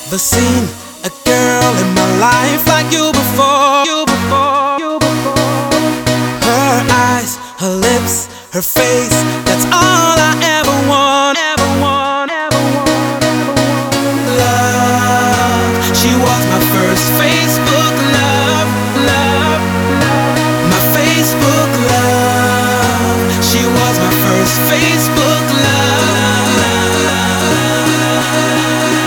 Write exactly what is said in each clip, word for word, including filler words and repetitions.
never seen a girl in my life like you before. You before, you before. Her eyes, her lips, her face, that's all I ever want, ever want, ever want, ever want. Love, she was my first Facebook love, love, love. My Facebook love, she was my first Facebook love, love, love.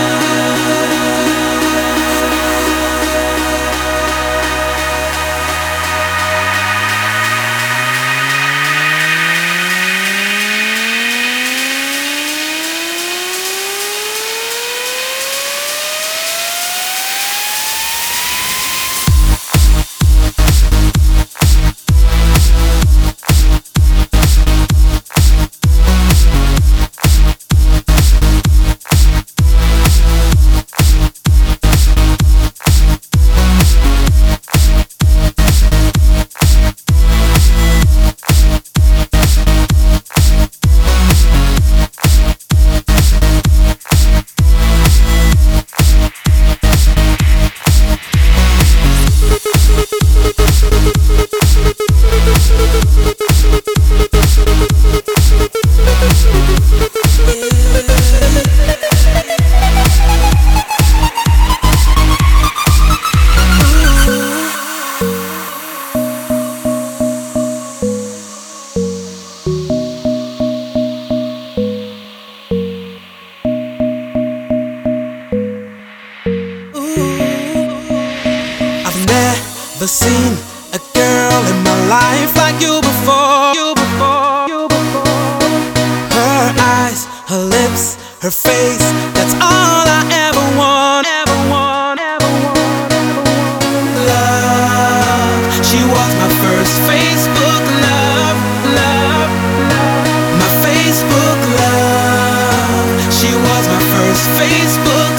Never seen a girl in my life like you before. You before, you before. Her eyes, her lips, her face, that's all I ever want, ever want, ever want, ever want. Love, she was my first Facebook love, love, love. My Facebook love, she was my first Facebook